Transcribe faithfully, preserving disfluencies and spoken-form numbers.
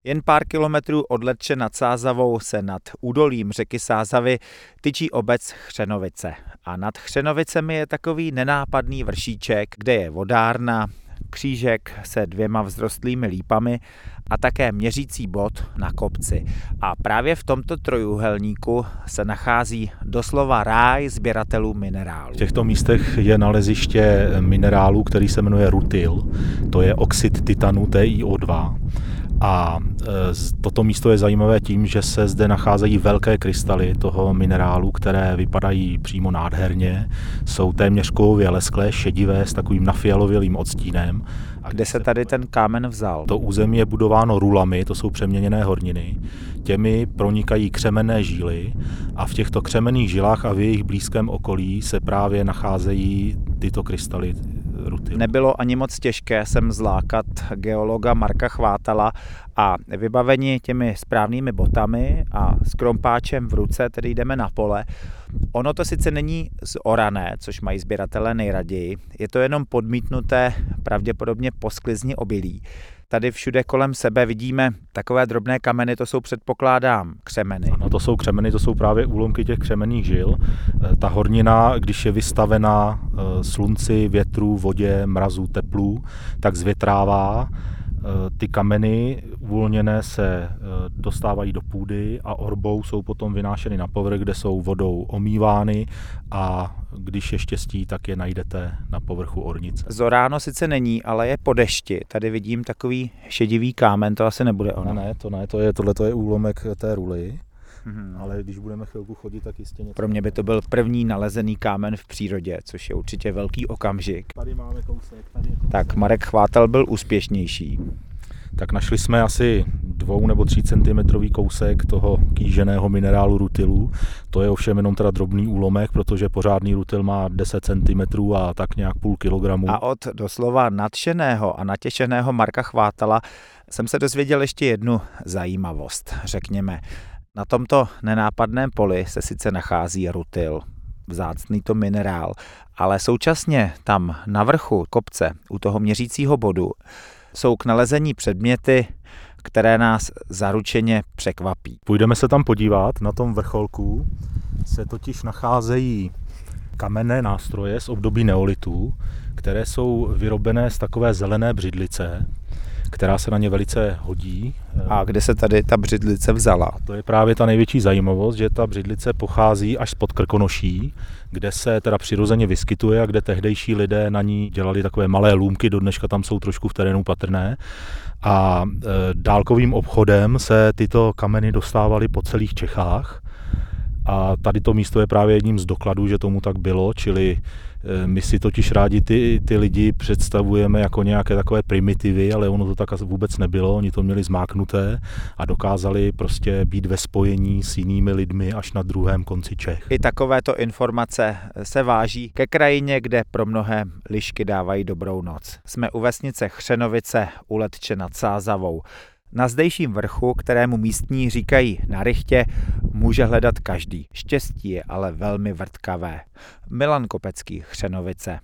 Jen pár kilometrů od Letče nad Sázavou se nad údolím řeky Sázavy tyčí obec Chřenovice. A nad Chřenovicemi je takový nenápadný vršíček, kde je vodárna, křížek se dvěma vzrostlými lípami a také měřící bod na kopci. A právě v tomto trojúhelníku se nachází doslova ráj sběratelů minerálů. V těchto místech je naleziště minerálu, který se jmenuje rutil. To je oxid titanu T i O dva. A toto místo je zajímavé tím, že se zde nacházejí velké krystaly toho minerálu, které vypadají přímo nádherně. Jsou téměř kovově lesklé, šedivé, s takovým nafialovělým odstínem. A kde se tady ten kámen vzal? To území je budováno rulami, to jsou přeměněné horniny. Těmi pronikají křemenné žíly a v těchto křemenných žilách a v jejich blízkém okolí se právě nacházejí tyto krystaly rutil. Nebylo ani moc těžké sem zlákat geologa Marka Chvátala a vybaveni těmi správnými botami a s krompáčem v ruce, tedy jdeme na pole. Ono to sice není zorané, což mají sběratelé nejraději, je to jenom podmítnuté, pravděpodobně po sklizni obilí. Tady všude kolem sebe vidíme takové drobné kameny, to jsou, předpokládám, křemeny. Ano, to jsou křemeny, to jsou právě úlomky těch křemenných žil. Ta hornina, když je vystavena slunci, větru, vodě, mrazu, teplu, tak zvětrává. Ty kameny uvolněné se dostávají do půdy a orbou jsou potom vynášeny na povrch, kde jsou vodou omývány a když je štěstí, tak je najdete na povrchu ornice. Zoráno sice není, ale je po dešti. Tady vidím takový šedivý kámen, to asi nebude ono. Ne, ne, to ne, to je, tohle je úlomek té ruly. Hmm. Ale když budeme chvilku chodit, tak jistě něco. Pro mě by to byl první nalezený kámen v přírodě, což je určitě velký okamžik. Tady máme kousek, tady je kousek. Tak Marek Chvátal byl úspěšnější. Tak našli jsme asi dvou nebo tří centimetrový kousek toho kýženého minerálu rutilu. To je ovšem jenom teda drobný úlomek, protože pořádný rutil má deset centimetrů a tak nějak půl kilogramu. A od doslova nadšeného a natěšeného Marka Chvátala jsem se dozvěděl ještě jednu zajímavost, řekněme. Na tomto nenápadném poli se sice nachází rutil, vzácný to minerál, ale současně tam na vrchu kopce u toho měřícího bodu jsou k nalezení předměty, které nás zaručeně překvapí. Půjdeme se tam podívat, na tom vrcholku se totiž nacházejí kamenné nástroje z období neolitu, které jsou vyrobené z takové zelené břidlice, která se na ně velice hodí. A kde se tady ta břidlice vzala? To je právě ta největší zajímavost, že ta břidlice pochází až spod Krkonoší, kde se teda přirozeně vyskytuje a kde tehdejší lidé na ní dělali takové malé lůmky, do dneška tam jsou trošku v terénu patrné. A e, dálkovým obchodem se tyto kameny dostávaly po celých Čechách. A tady to místo je právě jedním z dokladů, že tomu tak bylo, čili my si totiž rádi ty, ty lidi představujeme jako nějaké takové primitivy, ale ono to tak vůbec nebylo, oni to měli zmáknuté a dokázali prostě být ve spojení s jinými lidmi až na druhém konci Čech. I takovéto informace se váží ke krajině, kde pro mnohé lišky dávají dobrou noc. Jsme u vesnice Chřenovice u Letče nad Sázavou. Na zdejším vrchu, kterému místní říkají na Rychtě, může hledat každý. Štěstí je ale velmi vrtkavé. Milan Kopecký, Chřenovice.